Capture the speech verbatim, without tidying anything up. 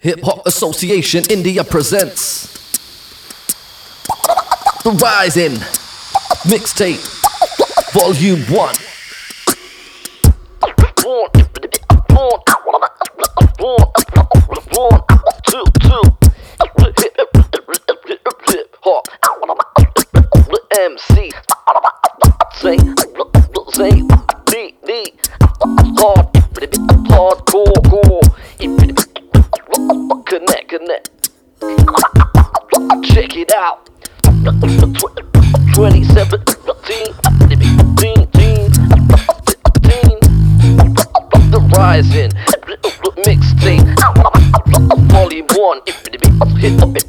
Hip Hop Association India presents The Rising Mixtape Volume one. M C say say D D hard hardcore core connect connect check it out twenty seventeen The Rising Mixtape Volume one. Hip